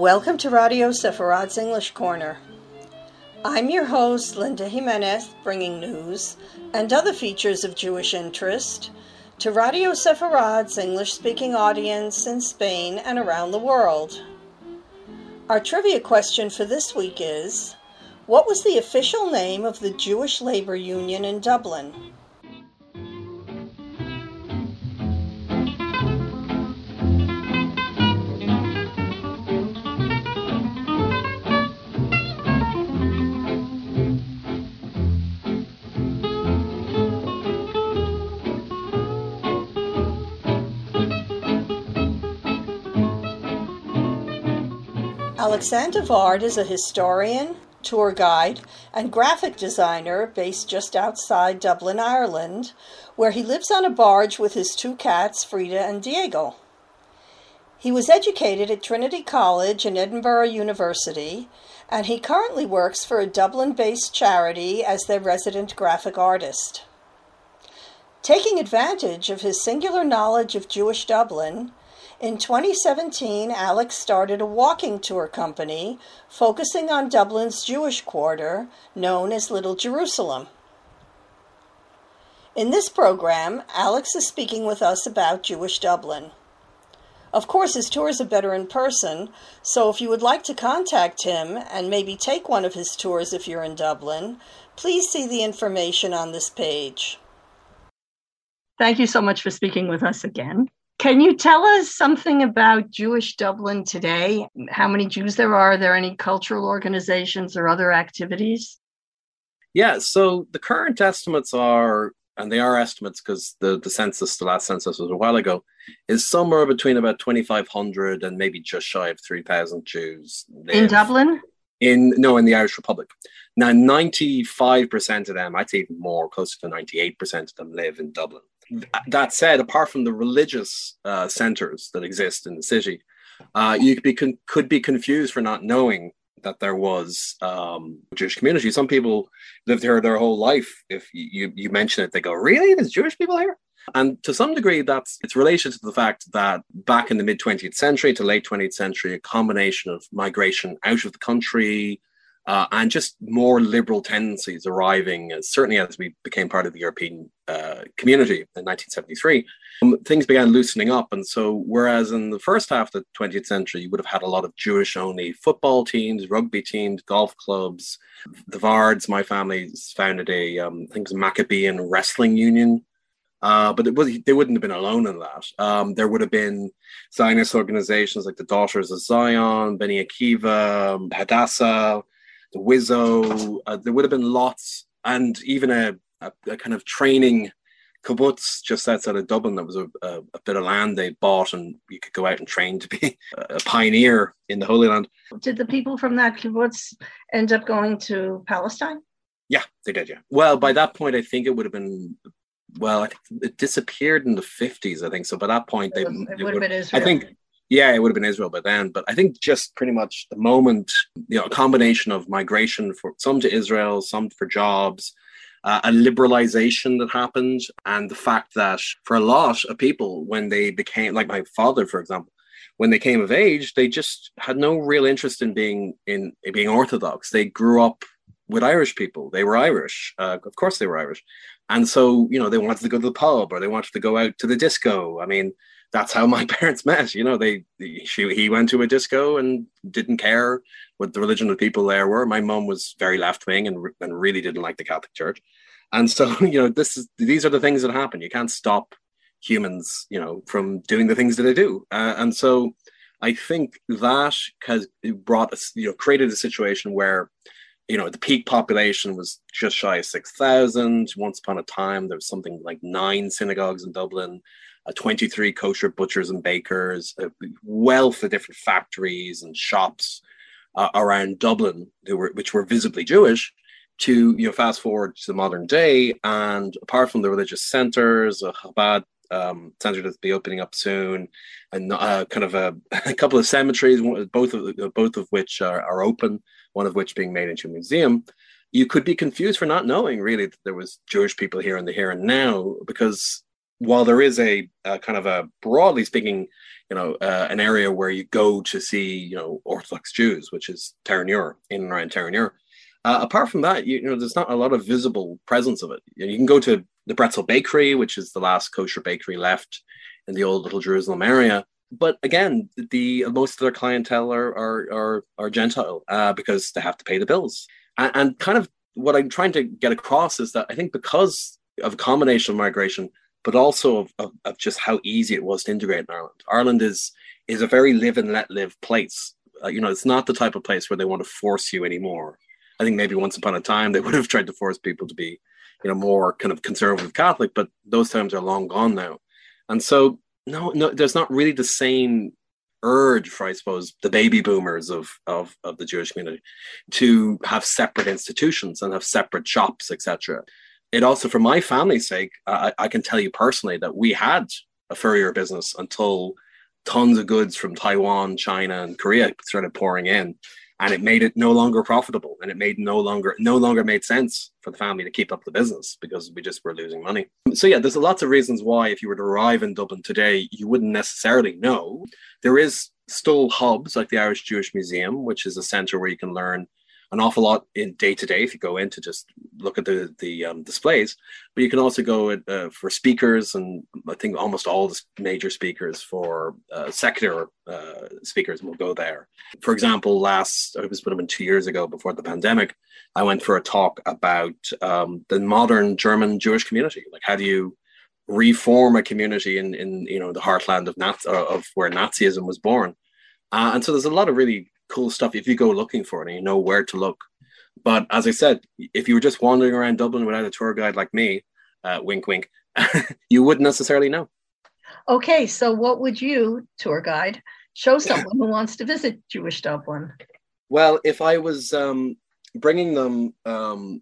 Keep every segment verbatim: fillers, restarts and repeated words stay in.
Welcome to Radio Sepharad's English Corner. I'm your host, Linda Jimenez, bringing news and other features of Jewish interest to Radio Sepharad's English-speaking audience in Spain and around the world. Our trivia question for this week is, what was the official name of the Jewish labor union in Dublin? Alexander Vard is a historian, tour guide, and graphic designer based just outside Dublin, Ireland, where he lives on a barge with his two cats, Frida and Diego. He was educated at Trinity College and Edinburgh University, and he currently works for a Dublin-based charity as their resident graphic artist. Taking advantage of his singular knowledge of Jewish Dublin, in twenty seventeen, Alex started a walking tour company focusing on Dublin's Jewish quarter, known as Little Jerusalem. In this program, Alex is speaking with us about Jewish Dublin. Of course, his tours are better in person, so if you would like to contact him and maybe take one of his tours if you're in Dublin, please see the information on this page. Thank you so much for speaking with us again. Can you tell us something about Jewish Dublin today? How many Jews there are? Are there any cultural organizations or other activities? Yeah, so the current estimates are, and they are estimates because the, the census, the last census was a while ago, is somewhere between about twenty-five hundred and maybe just shy of three thousand Jews. In Dublin? In No, in the Irish Republic. Now, ninety-five percent of them, I'd say even more, closer to ninety-eight percent of them live in Dublin. That said, apart from the religious uh, centres that exist in the city, uh, you could be, con- could be confused for not knowing that there was um, a Jewish community. Some people lived here their whole life. If you, you mention it, they go, really? There's Jewish people here? And to some degree, that's it's related to the fact that back in the mid-twentieth century to late twentieth century, a combination of migration out of the country, Uh, and just more liberal tendencies arriving, uh, certainly as we became part of the European uh, community in nineteen seventy-three, um, things began loosening up. And so whereas in the first half of the twentieth century, you would have had a lot of Jewish-only football teams, rugby teams, golf clubs. The Vards, my family, founded a, um, I think it was a Maccabean wrestling union. Uh, but it was, they wouldn't have been alone in that. Um, there would have been Zionist organizations like the Daughters of Zion, Beni Akiva, Hadassah, the Wizzo, uh, there would have been lots, and even a, a, a kind of training kibbutz just outside of Dublin. There was a, a, a bit of land they bought, and you could go out and train to be a pioneer in the Holy Land. Did the people from that kibbutz end up going to Palestine? Yeah, they did, yeah. Well, by that point, I think it would have been, well, I think it disappeared in the fifties, I think. So by that point, they, it, was, it they would have been Israel. I think, yeah, it would have been Israel by then. But I think just pretty much the moment, you know, a combination of migration for some to Israel, some for jobs, uh, a liberalization that happened, and the fact that for a lot of people, when they became, like my father, for example, when they came of age, they just had no real interest in being in, in being Orthodox. They grew up with Irish people. They were Irish. Uh, of course, they were Irish. And so, you know, they wanted to go to the pub or they wanted to go out to the disco. I mean, that's how my parents met. You know, they she, he went to a disco and didn't care what the religion of the people there were. My mum was very left wing and, and really didn't like the Catholic Church. And so, you know, this is these are the things that happen. You can't stop humans, you know, from doing the things that they do. Uh, and so I think that has brought us, you know, created a situation where, you know, the peak population was just shy of six thousand. Once upon a time, there was something like nine synagogues in Dublin, uh, twenty-three kosher butchers and bakers, a wealth of different factories and shops uh, around Dublin, who were, which were visibly Jewish, to, you know, fast forward to the modern day. And apart from the religious centers, a Chabad um, center that's be opening up soon, and uh, kind of a, a couple of cemeteries, both of both of which are, are open, one of which being made into a museum, you could be confused for not knowing really that there was Jewish people here in the here and now, because while there is a, a kind of a broadly speaking, you know, uh, an area where you go to see, you know, Orthodox Jews, which is Terenure, in and around Terenure. Uh, apart from that, you, you know, there's not a lot of visible presence of it. You, know, you can go to the Bretzel Bakery, which is the last kosher bakery left in the old Little Jerusalem area. But again, the most of their clientele are are are, are Gentile uh, because they have to pay the bills. And, and kind of what I'm trying to get across is that I think because of a combination of migration, but also of, of, of just how easy it was to integrate in Ireland. Ireland is is a very live and let live place. Uh, you know, it's not the type of place where they want to force you anymore. I think maybe once upon a time they would have tried to force people to be, you know, more kind of conservative Catholic, but those times are long gone now. And so, no, no, there's not really the same urge for, I suppose, the baby boomers of, of, of the Jewish community to have separate institutions and have separate shops, et cetera. It also, for my family's sake, I, I can tell you personally that we had a furrier business until tons of goods from Taiwan, China, and Korea started pouring in. And it made it no longer profitable, and it made no longer no longer made sense for the family to keep up the business because we just were losing money. So yeah, there's lots of reasons why if you were to arrive in Dublin today, you wouldn't necessarily know. There is still hubs like the Irish Jewish Museum, which is a centre where you can learn an awful lot in day to day if you go in to just look at the the um, displays. But you can also go uh, for speakers, and I think almost all the major speakers for uh, secular uh, speakers will go there. For example, last, it was would have been two years ago before the pandemic, I went for a talk about um, the modern German Jewish community. Like, how do you reform a community in, in you know, the heartland of Naz- of where Nazism was born? Uh, and so there's a lot of really cool stuff if you go looking for it and you know where to look. But as I said, if you were just wandering around Dublin without a tour guide like me, uh, wink, wink, you wouldn't necessarily know. Okay, so what would you, tour guide, show someone who wants to visit Jewish Dublin? Well, if I was um, bringing them um,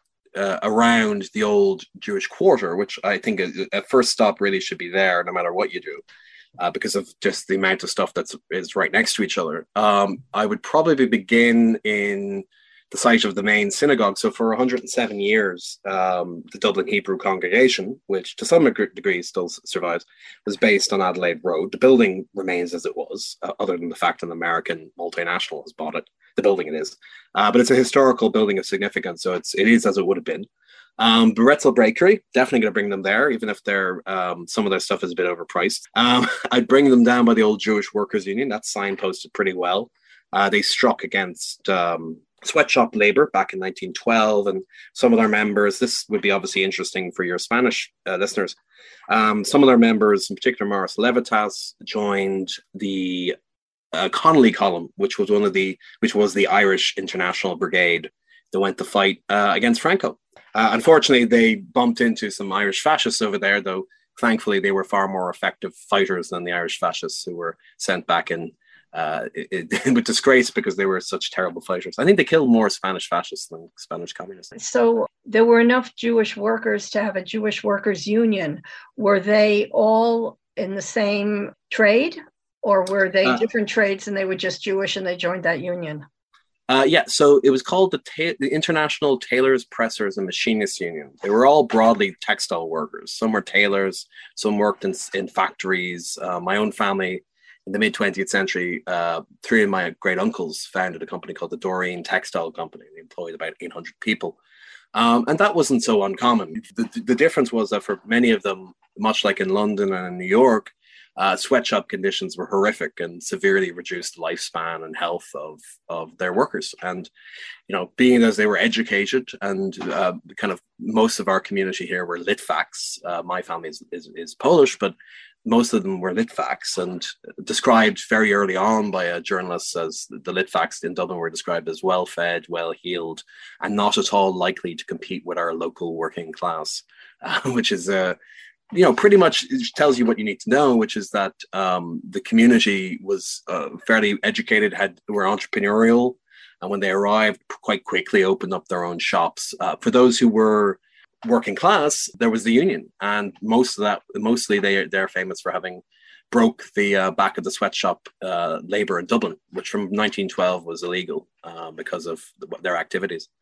uh, around the old Jewish quarter, which I think a first stop really should be there no matter what you do, Uh, because of just the amount of stuff that's is right next to each other. Um, I would probably begin in the site of the main synagogue. So for one hundred seven years, um, the Dublin Hebrew congregation, which to some degree still survives, was based on Adelaide Road. The building remains as it was, uh, other than the fact an American multinational has bought it. The building it is. Uh, but it's a historical building of significance, so it's, it is as it would have been. Um, Bretzel Bakery, definitely going to bring them there, even if they're um, some of their stuff is a bit overpriced. Um, I'd bring them down by the old Jewish Workers Union. That's signposted pretty well. Uh, they struck against um, sweatshop labor back in nineteen twelve, and some of their members, this would be obviously interesting for your Spanish uh, listeners. Um, some of their members, in particular Morris Levitas, joined the uh, Connolly Column, which was one of the, which was the Irish International Brigade that went to fight uh, against Franco. Uh, unfortunately, they bumped into some Irish fascists over there, though thankfully they were far more effective fighters than the Irish fascists who were sent back in uh, it, it, with disgrace because they were such terrible fighters. I think they killed more Spanish fascists than Spanish communists. So there were enough Jewish workers to have a Jewish workers union. Were they all in the same trade, or were they uh, different trades and they were just Jewish and they joined that union? Uh, yeah, so it was called the, ta- the International Tailors, Pressers, and Machinists Union. They were all broadly textile workers. Some were tailors, some worked in, in factories. Uh, my own family, in the mid-twentieth century, uh, three of my great uncles founded a company called the Doreen Textile Company. They employed about eight hundred people. Um, and that wasn't so uncommon. The, the difference was that for many of them, much like in London and in New York, Uh, sweatshop conditions were horrific and severely reduced the lifespan and health of, of their workers. And, you know, being as they were educated and uh, kind of most of our community here were Litvaks. Uh, my family is, is, is Polish, but most of them were Litvaks, and described very early on by a journalist as the Litvaks in Dublin were described as well-fed, well-heeled, and not at all likely to compete with our local working class, uh, which is a uh, you know, pretty much tells you what you need to know, which is that um, the community was uh, fairly educated, had were entrepreneurial, and when they arrived, quite quickly opened up their own shops. Uh, for those who were working class, there was the union, and most of that, mostly they they're famous for having broke the uh, back of the sweatshop uh, labor in Dublin, which from nineteen twelve was illegal uh, because of the, their activities.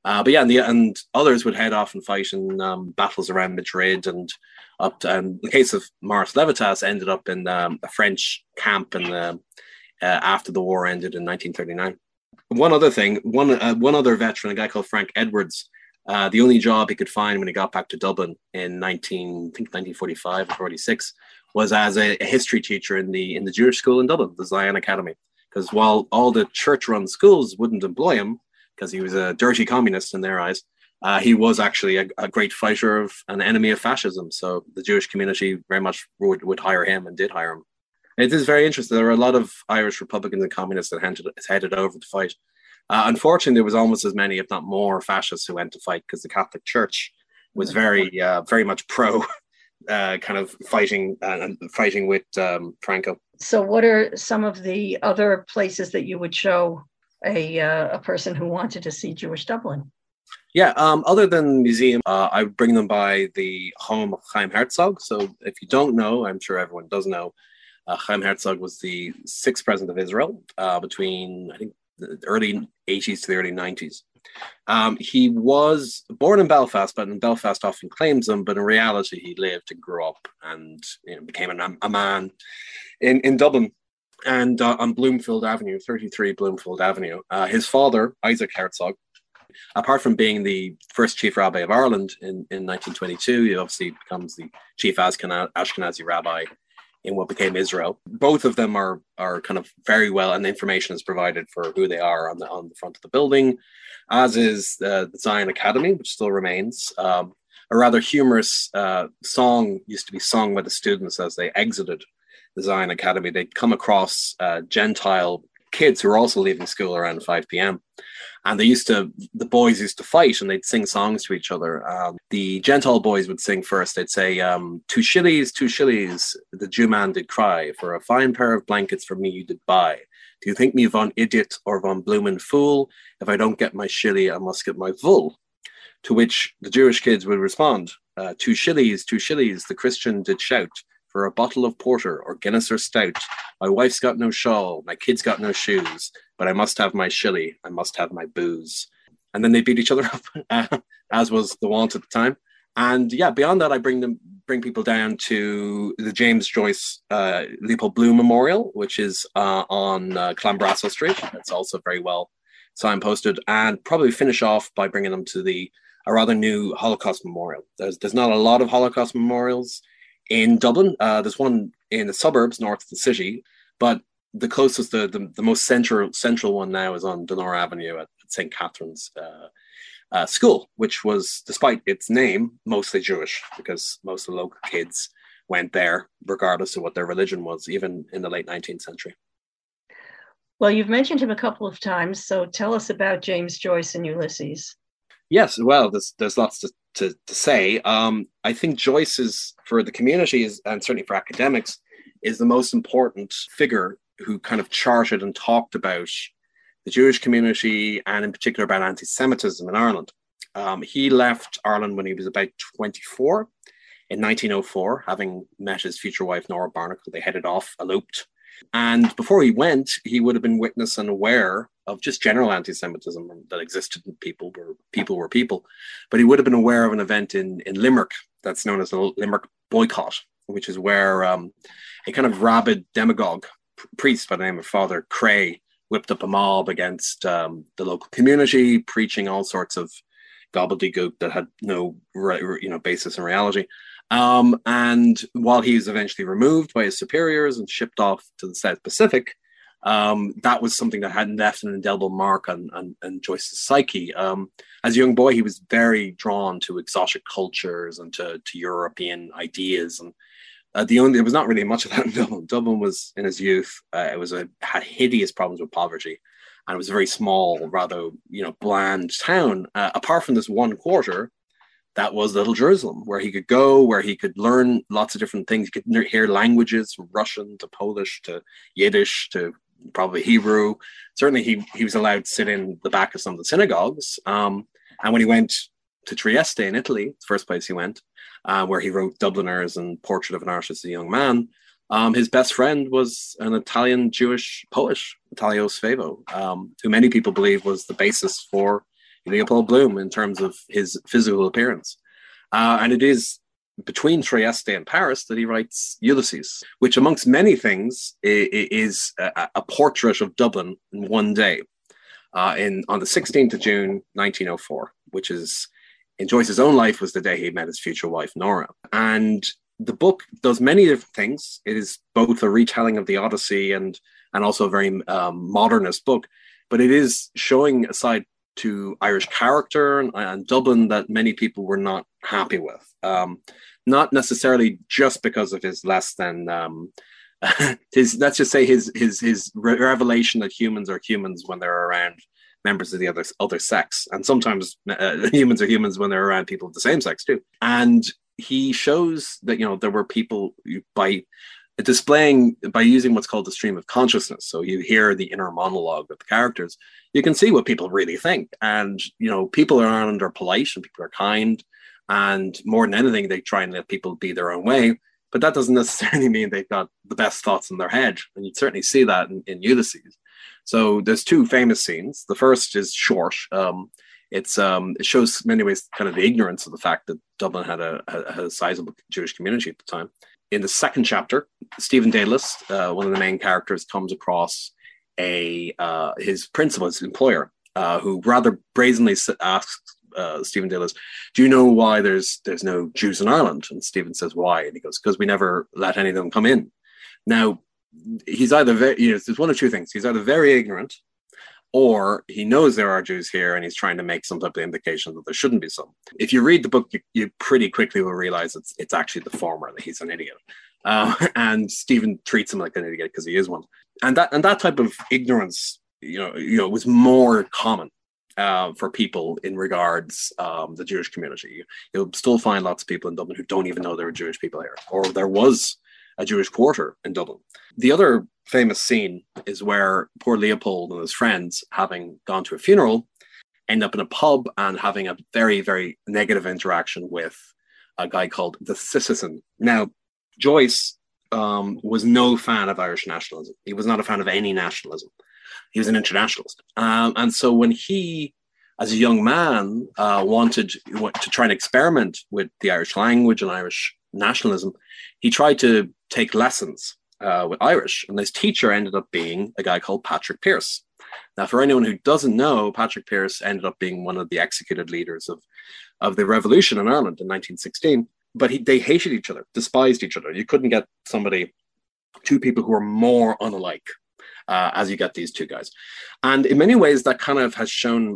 Uh, but yeah, and, the, and others would head off and fight in um, battles around Madrid and up. To, and the case of Maurice Levitas ended up in um, a French camp in the, uh, after the war ended in nineteen thirty-nine. One other thing, one uh, one other veteran, a guy called Frank Edwards, uh, the only job he could find when he got back to Dublin in nineteen, I think nineteen forty-five or forty-six, was as a, a history teacher in the in the Jewish school in Dublin, the Zion Academy. Because while all the church-run schools wouldn't employ him, because he was a dirty communist in their eyes, uh, he was actually a, a great fighter of an enemy of fascism. So the Jewish community very much would, would hire him and did hire him. It is very interesting. There were a lot of Irish Republicans and communists that headed, headed over to fight. Uh, unfortunately, there was almost as many, if not more, fascists who went to fight because the Catholic Church was very, uh, very much pro uh, kind of fighting uh, and fighting with um, Franco. So what are some of the other places that you would show a uh, a person who wanted to see Jewish Dublin? Yeah, um, other than the museum, uh, I would bring them by the home of Chaim Herzog. So if you don't know, I'm sure everyone does know, uh, Chaim Herzog was the sixth president of Israel uh, between, I think, the early eighties to the early nineties. Um, he was born in Belfast, but in Belfast often claims him, but in reality, he lived and grew up and you know, became a, a man in, in Dublin. And uh, on Bloomfield Avenue, thirty-three Bloomfield Avenue. Uh, his father, Isaac Herzog, apart from being the first chief rabbi of Ireland in, in nineteen twenty-two, he obviously becomes the chief Ashkenazi rabbi in what became Israel. Both of them are are kind of very well, and the information is provided for who they are on the on the front of the building, as is uh, the Zion Academy, which still remains. Um, a rather humorous uh, song used to be sung by the students as they exited the Zion Academy. They'd come across uh, Gentile kids who were also leaving school around five p.m. And they used to, the boys used to fight and they'd sing songs to each other. Um, the Gentile boys would sing first. They'd say, um, two shillys, two shillys, the Jew man did cry, for a fine pair of blankets for me you did buy. Do you think me von idiot or von bloomin' fool? If I don't get my shilly, I must get my vull. To which the Jewish kids would respond, uh, two shillys, two shillys, the Christian did shout, for a bottle of porter or Guinness or stout. My wife's got no shawl, my kids got no shoes, but I must have my shilly, I must have my booze. And then they beat each other up, uh, as was the wont at the time. And yeah, beyond that, I bring them, bring people down to the James Joyce uh, Leopold Bloom Memorial, which is uh, on uh, Clanbrassil Street. It's also very well signposted, and probably finish off by bringing them to the a rather new Holocaust Memorial. There's there's not a lot of Holocaust memorials in Dublin. Uh, there's one in the suburbs north of the city, but the closest, the, the, the most central central one now is on Donora Avenue at, at Saint Catherine's uh, uh, School, which was, despite its name, mostly Jewish, because most of the local kids went there, regardless of what their religion was, even in the late nineteenth century. Well, you've mentioned him a couple of times, so tell us about James Joyce and Ulysses. Yes, well, there's, there's lots to To, to say. Um, I think Joyce is, for the community, is, and certainly for academics, is the most important figure who kind of charted and talked about the Jewish community and in particular about anti-Semitism in Ireland. Um, he left Ireland when he was about twenty-four in nineteen oh four, having met his future wife, Nora Barnacle. They headed off, eloped. And before he went, he would have been witness and aware of just general anti-Semitism that existed in people were people were people. But he would have been aware of an event in, in Limerick that's known as the Limerick Boycott, which is where um, a kind of rabid demagogue priest by the name of Father Cray whipped up a mob against um, the local community, preaching all sorts of gobbledygook that had no you know basis in reality. Um, and while he was eventually removed by his superiors and shipped off to the South Pacific, um, that was something that had left an indelible mark on, on, on Joyce's psyche. Um, as a young boy, he was very drawn to exotic cultures and to, to European ideas. And uh, the only there was not really much of that in Dublin. Dublin was, in his youth, uh, it was a had hideous problems with poverty, and it was a very small, rather you know bland town. Uh, apart from this one quarter, that was Little Jerusalem, where he could go, where he could learn lots of different things. He could hear languages from Russian to Polish to Yiddish to probably Hebrew. Certainly he, he was allowed to sit in the back of some of the synagogues. Um, and when he went to Trieste in Italy, the first place he went, uh, where he wrote Dubliners and Portrait of an Artist as a Young Man, um, his best friend was an Italian Jewish poet, Italo Svevo, um, who many people believe was the basis for Leopold Bloom in terms of his physical appearance. Uh, and it is between Trieste and Paris that he writes Ulysses, which amongst many things is a, a portrait of Dublin in one day, uh, in on the sixteenth of June, nineteen oh four, which is, in Joyce's own life, was the day he met his future wife, Nora. And the book does many different things. It is both a retelling of the Odyssey and, and also a very um, modernist book, but it is showing a side to Irish character and, and Dublin that many people were not happy with. Um, not necessarily just because of his less than um, his, let's just say his his his revelation that humans are humans when they're around members of the other other sex, and sometimes uh, humans are humans when they're around people of the same sex too. And he shows that, you know, there were people by displaying, by using what's called the stream of consciousness. So you hear the inner monologue of the characters, you can see what people really think. And, you know, people in Ireland are polite and people are kind. And more than anything, they try and let people be their own way. But that doesn't necessarily mean they've got the best thoughts in their head. And you'd certainly see that in, in Ulysses. So there's two famous scenes. The first is short. Um, it's um, it shows in many ways kind of the ignorance of the fact that Dublin had a, a, a sizable Jewish community at the time. In the second chapter, Stephen Dedalus, uh, one of the main characters, comes across a uh, his principal, his employer, uh, who rather brazenly asks uh, Stephen Dedalus, "Do you know why there's there's no Jews in Ireland?" And Stephen says, "Why?" And he goes, "Because we never let any of them come in." Now, he's either very, you know, there's one of two things. He's either very ignorant, or he knows there are Jews here and he's trying to make some type of indication that there shouldn't be some. If you read the book, you, you pretty quickly will realize it's it's actually the former, that he's an idiot. Uh, and Stephen treats him like an idiot because he is one. And that and that type of ignorance, you know, you know, was more common uh, for people in regards um, the Jewish community. You, you'll still find lots of people in Dublin who don't even know there were Jewish people here, or there was a Jewish quarter in Dublin. The other famous scene is where poor Leopold and his friends, having gone to a funeral, end up in a pub and having a very, very negative interaction with a guy called the Citizen. Now, Joyce um, was no fan of Irish nationalism. He was not a fan of any nationalism. He was an internationalist. Um, and so when he, as a young man, uh, wanted to try and experiment with the Irish language and Irish nationalism, he tried to take lessons uh, with Irish, and his teacher ended up being a guy called Patrick Pearse. Now, for anyone who doesn't know, Patrick Pearse ended up being one of the executed leaders of, of the revolution in Ireland in nineteen sixteen, but he, they hated each other, despised each other. You couldn't get somebody, two people who were more unalike uh, as you get these two guys. And in many ways, that kind of has shown,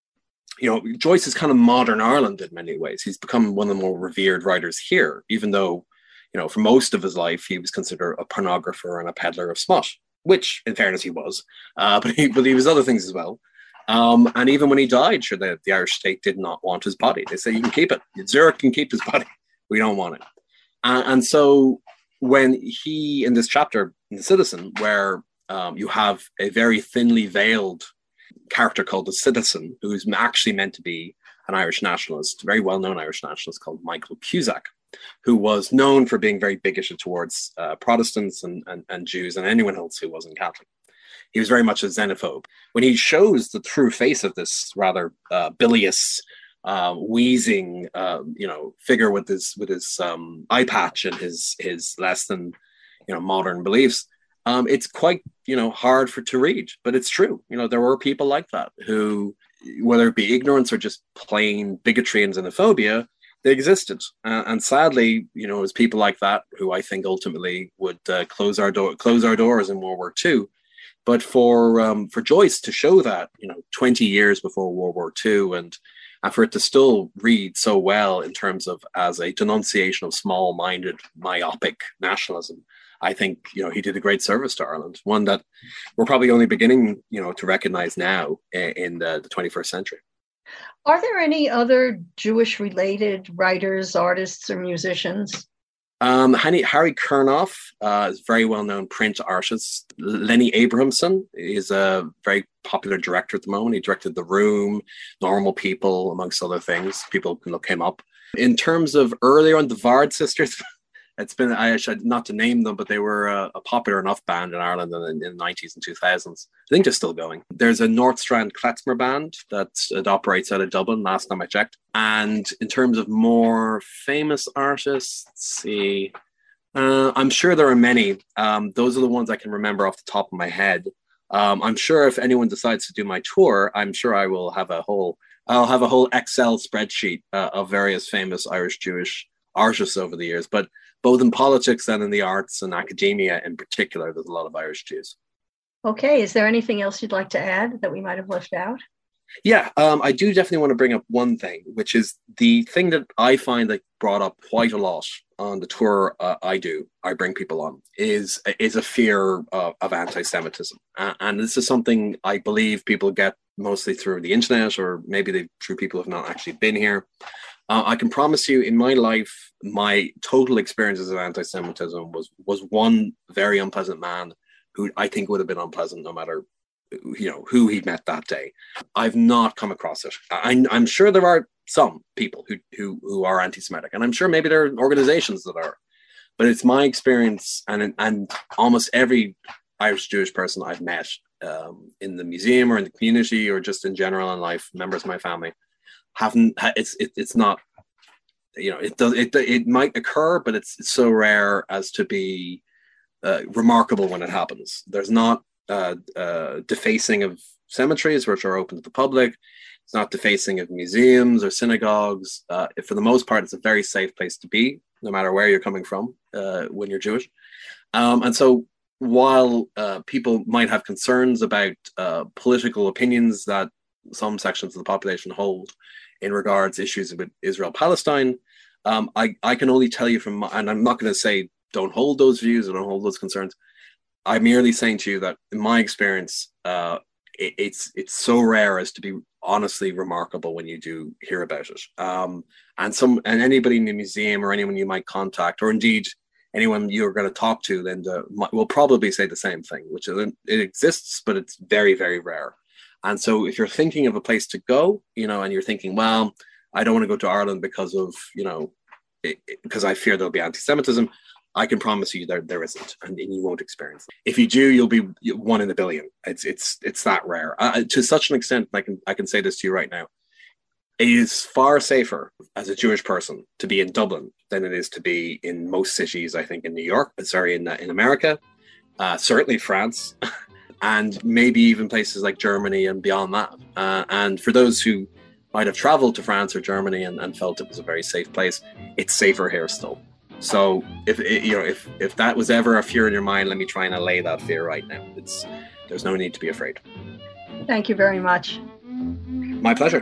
you know, Joyce is kind of modern Ireland in many ways. He's become one of the more revered writers here, even though, you know, for most of his life, he was considered a pornographer and a peddler of smut, which, in fairness, he was. Uh, but, he, but he was other things as well. Um, and even when he died, sure, the, the Irish state did not want his body. They say, you can keep it. Zurich can keep his body. We don't want it. Uh, and so when he, in this chapter, in The Citizen, where um, you have a very thinly veiled character called the Citizen, who is actually meant to be an Irish nationalist, a very well-known Irish nationalist called Michael Cusack, who was known for being very bigoted towards uh, Protestants and, and, and Jews and anyone else who wasn't Catholic. He was very much a xenophobe. When he shows the true face of this rather uh, bilious, uh, wheezing, uh, you know, figure with his with his um, eye patch and his his less than, you know, modern beliefs, um, it's quite, you know, hard for to read. But it's true. You know, there were people like that who, whether it be ignorance or just plain bigotry and xenophobia, they existed. Uh, and sadly, you know, it was people like that who I think ultimately would uh, close our door, close our doors in World War Two. But for um, for Joyce to show that, you know, twenty years before World War Two, and and for it to still read so well in terms of as a denunciation of small-minded, myopic nationalism, I think, you know, he did a great service to Ireland, one that we're probably only beginning, you know, to recognize now in the, the twenty-first century. Are there any other Jewish-related writers, artists, or musicians? Um, Harry, Harry Kurnoff uh, is a very well-known print artist. Lenny Abrahamson is a very popular director at the moment. He directed The Room, Normal People, amongst other things. People can look him up. In terms of earlier on, the Vard sisters, it's been, I should not to name them, but they were a, a popular enough band in Ireland in, in the nineties and two thousands. I think they're still going. There's a North Strand klezmer band that it operates out of Dublin, last time I checked. And in terms of more famous artists, let's see, uh, I'm sure there are many. Um, those are the ones I can remember off the top of my head. Um, I'm sure if anyone decides to do my tour, I'm sure I will have a whole, I'll have a whole Excel spreadsheet uh, of various famous Irish Jewish artists over the years. But both in politics and in the arts and academia in particular, there's a lot of Irish Jews. Okay, is there anything else you'd like to add that we might have left out? Yeah, um, I do definitely want to bring up one thing, which is the thing that I find that brought up quite a lot on the tour uh, I do, I bring people on, is, is a fear of, of anti-Semitism. Uh, and this is something I believe people get mostly through the internet, or maybe they, through people who have not actually been here. Uh, I can promise you, in my life, my total experiences of anti-Semitism was was one very unpleasant man who I think would have been unpleasant no matter, you know, who he met that day. I've not come across it. I, I'm sure there are some people who, who who are anti-Semitic, and I'm sure maybe there are organizations that are. But it's my experience, and and almost every Irish Jewish person I've met um, in the museum or in the community or just in general in life, members of my family, haven't. It's it, it's not. You know, it does. It it might occur, but it's, it's so rare as to be uh, remarkable when it happens. There's not uh, uh, defacing of cemeteries, which are open to the public. It's not defacing of museums or synagogues. Uh, for the most part, it's a very safe place to be, no matter where you're coming from uh, when you're Jewish. Um, and so, while uh, people might have concerns about uh, political opinions that some sections of the population hold in regards to issues with Israel-Palestine, um, I, I can only tell you from, my, and I'm not going to say don't hold those views or don't hold those concerns. I'm merely saying to you that in my experience, uh, it, it's it's so rare as to be honestly remarkable when you do hear about it. Um, and some and anybody in the museum or anyone you might contact, or indeed anyone you're going to talk to, then the, will probably say the same thing, which is, it exists, but it's very, very rare. And so if you're thinking of a place to go, you know, and you're thinking, well, I don't want to go to Ireland because of, you know, it, it, because I fear there'll be anti-Semitism, I can promise you there there isn't, and, and you won't experience it. If you do, you'll be one in a billion. It's it's it's that rare. Uh, to such an extent, I can I can say this to you right now. It is far safer as a Jewish person to be in Dublin than it is to be in most cities, I think, in New York, sorry, in in America, uh, certainly France, and maybe even places like Germany and beyond that. Uh, and for those who might have traveled to France or Germany and, and felt it was a very safe place, it's safer here still. So if you know if if that was ever a fear in your mind, let me try and allay that fear right now. It's there's no need to be afraid. Thank you very much. My pleasure.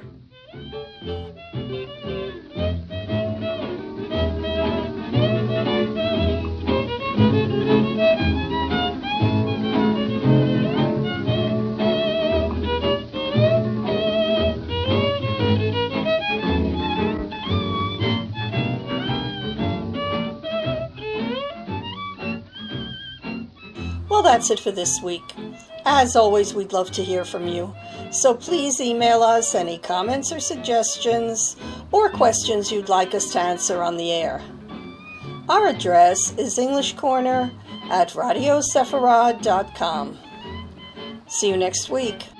Well, that's it for this week. As always, we'd love to hear from you. So please email us any comments or suggestions or questions you'd like us to answer on the air. Our address is English Corner at radio sephirah dot com. See you next week.